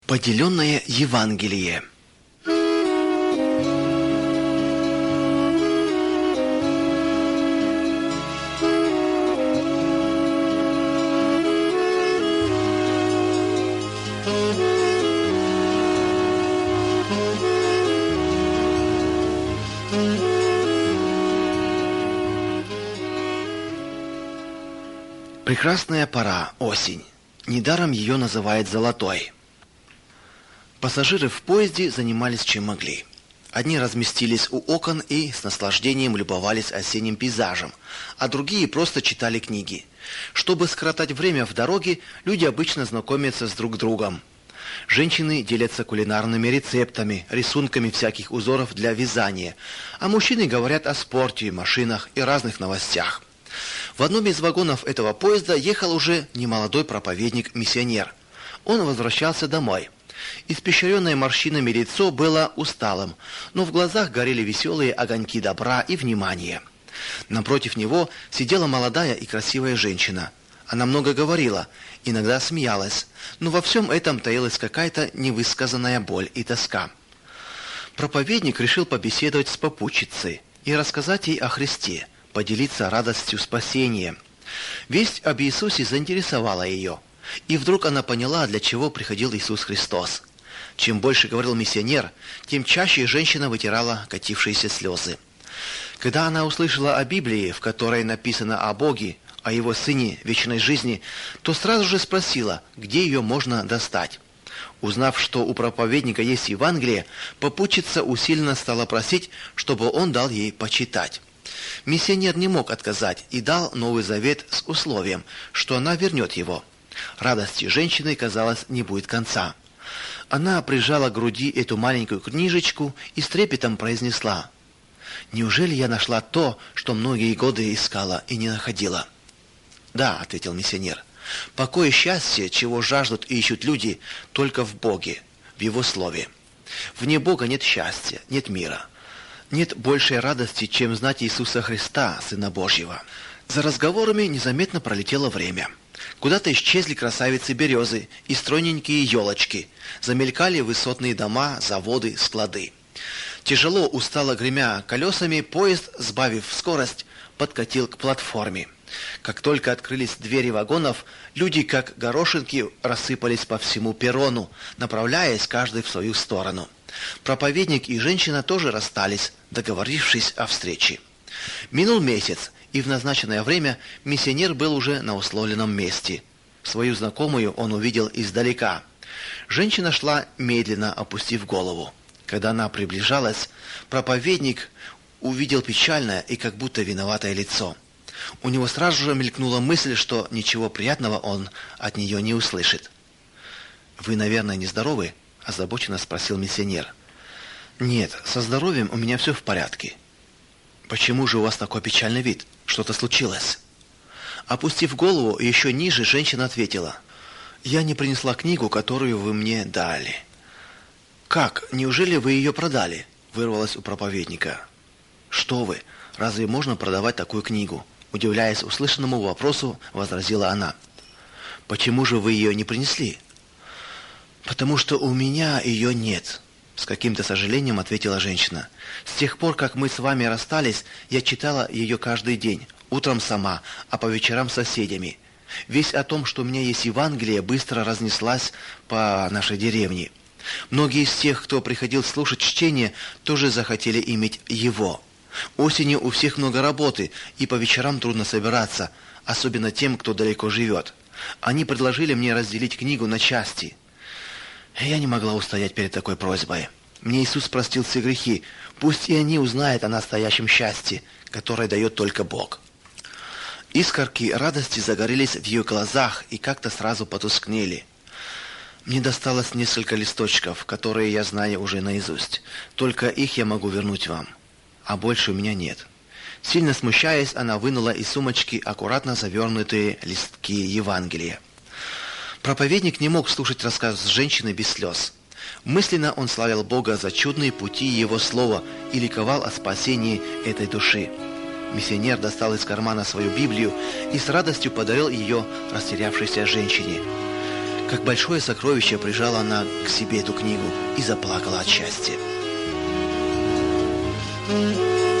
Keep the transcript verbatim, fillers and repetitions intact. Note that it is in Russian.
Поделенное Евангелие. Прекрасная пора, осень. Недаром ее называют золотой. Пассажиры в поезде занимались чем могли. Одни разместились у окон и с наслаждением любовались осенним пейзажем, а другие просто читали книги. Чтобы скоротать время в дороге, люди обычно знакомятся с друг другом. Женщины делятся кулинарными рецептами, рисунками всяких узоров для вязания, а мужчины говорят о спорте, машинах и разных новостях. В одном из вагонов этого поезда ехал уже немолодой проповедник-миссионер. Он возвращался домой. Испещренное морщинами лицо было усталым, но в глазах горели веселые огоньки добра и внимания. Напротив него сидела молодая и красивая женщина. Она много говорила, иногда смеялась, но во всем этом таилась какая-то невысказанная боль и тоска. Проповедник решил побеседовать с попутчицей и рассказать ей о Христе, поделиться радостью спасения. Весть об Иисусе заинтересовала ее. И вдруг она поняла, для чего приходил Иисус Христос. Чем больше говорил миссионер, тем чаще женщина вытирала катившиеся слезы. Когда она услышала о Библии, в которой написано о Боге, о Его Сыне вечной жизни, то сразу же спросила, где ее можно достать. Узнав, что у проповедника есть Евангелие, попутчица усиленно стала просить, чтобы он дал ей почитать. Миссионер не мог отказать и дал Новый Завет с условием, что она вернет его. Радости женщины, казалось, не будет конца. Она прижала к груди эту маленькую книжечку и с трепетом произнесла: «Неужели я нашла то, что многие годы искала и не находила?» «Да», — ответил миссионер, — «покой и счастье, чего жаждут и ищут люди, только в Боге, в Его Слове. Вне Бога нет счастья, нет мира. Нет большей радости, чем знать Иисуса Христа, Сына Божьего». За разговорами незаметно пролетело время. Куда-то исчезли красавицы-березы и стройненькие елочки. Замелькали высотные дома, заводы, склады. Тяжело, устало гремя колесами, поезд, сбавив скорость, подкатил к платформе. Как только открылись двери вагонов, люди, как горошинки, рассыпались по всему перрону, направляясь каждый в свою сторону. Проповедник и женщина тоже расстались, договорившись о встрече. Минул месяц, и в назначенное время миссионер был уже на условленном месте. Свою знакомую он увидел издалека. Женщина шла медленно, опустив голову. Когда она приближалась, проповедник увидел печальное и как будто виноватое лицо. У него сразу же мелькнула мысль, что ничего приятного он от нее не услышит. «Вы, наверное, нездоровы?» – озабоченно спросил миссионер. «Нет, со здоровьем у меня все в порядке». «Почему же у вас такой печальный вид? Что-то случилось?» Опустив голову еще ниже, женщина ответила: «Я не принесла книгу, которую вы мне дали». «Как? Неужели вы ее продали?» – вырвалось у проповедника. «Что вы? Разве можно продавать такую книгу?» – удивляясь услышанному вопросу, возразила она. «Почему же вы ее не принесли?» «Потому что у меня ее нет», — с каким-то сожалением ответила женщина. «С тех пор, как мы с вами расстались, я читала ее каждый день, утром сама, а по вечерам с соседями. Весть о том, что у меня есть Евангелие, быстро разнеслась по нашей деревне. Многие из тех, кто приходил слушать чтение, тоже захотели иметь его. Осенью у всех много работы, и по вечерам трудно собираться, особенно тем, кто далеко живет. Они предложили мне разделить книгу на части. Я не могла устоять перед такой просьбой. Мне Иисус простил все грехи. Пусть и они узнают о настоящем счастье, которое дает только Бог». Искорки радости загорелись в ее глазах и как-то сразу потускнели. «Мне досталось несколько листочков, которые я знаю уже наизусть. Только их я могу вернуть вам. А больше у меня нет». Сильно смущаясь, она вынула из сумочки аккуратно завернутые листки Евангелия. Проповедник не мог слушать рассказ женщины без слез. Мысленно он славил Бога за чудные пути Его Слова и ликовал о спасении этой души. Миссионер достал из кармана свою Библию и с радостью подарил ее растерявшейся женщине. Как большое сокровище прижала она к себе эту книгу и заплакала от счастья.